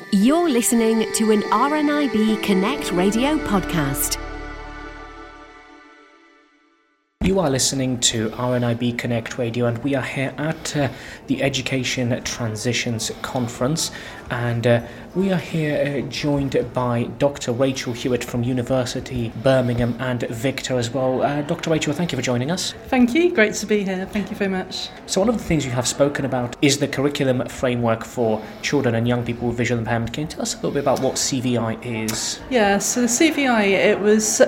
You're listening to an RNIB Connect Radio podcast. You are listening to RNIB Connect Radio, and we are here at the Education Transitions Conference, and we are here joined by Dr. Rachel Hewitt from University Birmingham and Victor as well. Dr. Rachel, thank you for joining us. Thank you, great to be here, thank you very much. So one of the things you have spoken about is the curriculum framework for children and young people with visual impairment. Can you tell us a little bit about what CVI is? Yeah, so the CVI, it was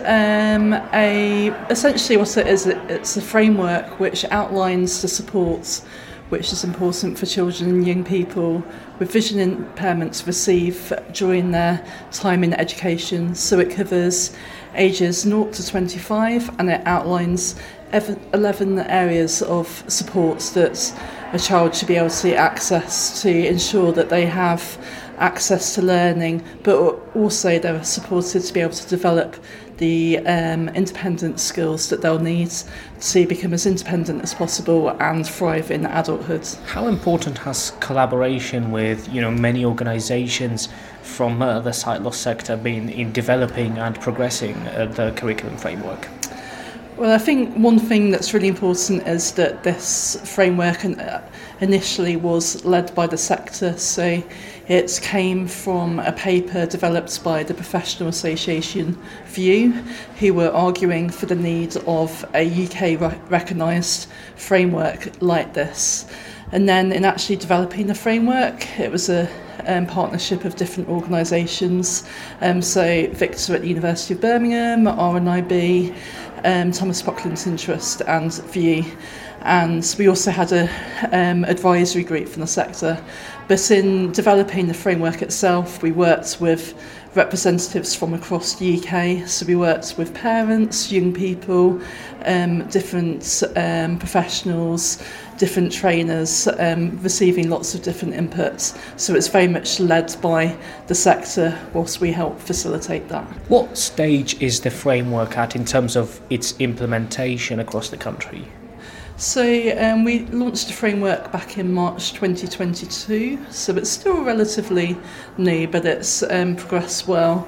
essentially what it is, it's a framework which outlines the supports which is important for children and young people with vision impairments receive during their time in education. So it covers ages 0 to 25, and it outlines 11 areas of supports that a child should be able to access to ensure that they have access to learning, but also they're supported to be able to develop the independent skills that they'll need to become as independent as possible and thrive in adulthood. How important has collaboration with many organisations from the sight loss sector been in developing and progressing the curriculum framework? Well, I think one thing that's really important is that this framework initially was led by the sector. So it came from a paper developed by the Professional Association View, who were arguing for the need of a UK recognised framework like this. And then in actually developing the framework, it was a partnership of different organisations. So Victor at the University of Birmingham, RNIB, Thomas Pocklington Interest and View. And we also had an advisory group from the sector. But in developing the framework itself, we worked with representatives from across the UK. So we worked with parents, young people, different professionals, different trainers, receiving lots of different inputs. So it's very much led by the sector whilst we help facilitate that. What stage is the framework at in terms of its implementation across the country? So we launched the framework back in March 2022, so it's still relatively new, but it's progressed well.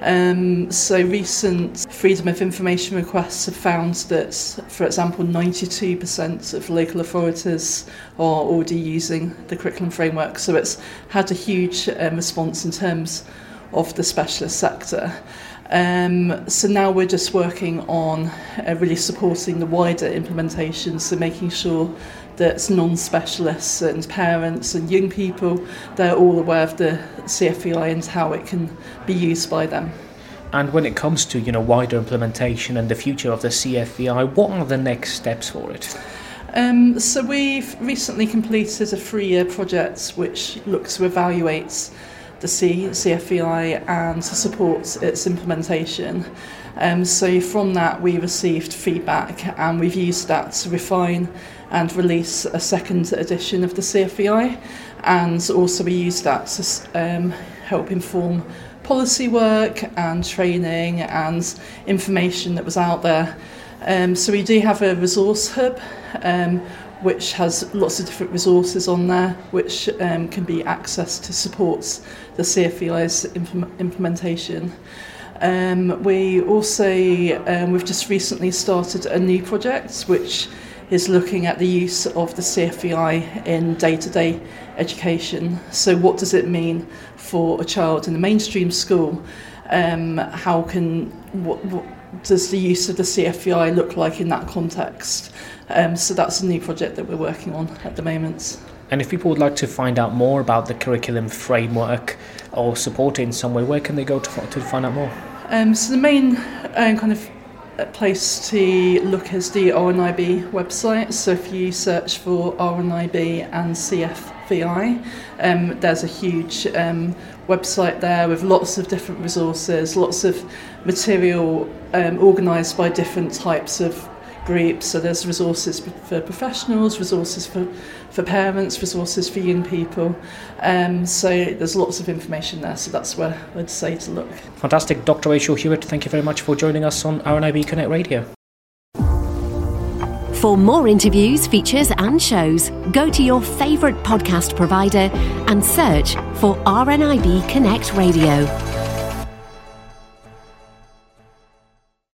So recent Freedom of Information requests have found that, for example, 92% of local authorities are already using the curriculum framework, so it's had a huge response in terms of the specialist sector. So now we're just working on really supporting the wider implementation, so making sure that non-specialists and parents and young people, they're all aware of the CFVI and how it can be used by them. And when it comes to wider implementation and the future of the CFVI, what are the next steps for it? So we've recently completed a 3-year project which looks to evaluate the CFVI and to support its implementation. So from that we received feedback, and we've used that to refine and release a second edition of the CFVI, and also we used that to help inform policy work and training and information that was out there. So we do have a resource hub which has lots of different resources on there which can be accessed to support the CFVI's implementation. We also, we've just recently started a new project which is looking at the use of the CFVI in day-to-day education. So what does it mean for a child in a mainstream school? What does the use of the CFVI look like in that context? So that's a new project that we're working on at the moment. And if people would like to find out more about the curriculum framework or support it in some way, where can they go to find out more? So the main kind of place to look is the RNIB website. So if you search for RNIB and CFVI, there's a huge website there with lots of different resources, lots of material organised by different types of groups. So there's resources for professionals, resources for parents, resources for young people. So there's lots of information there, so that's where I'd say to look. Fantastic. Dr. Rachel Hewitt, thank you very much for joining us on RNIB Connect Radio. For more interviews, features and shows, go to your favourite podcast provider and search for RNIB Connect Radio.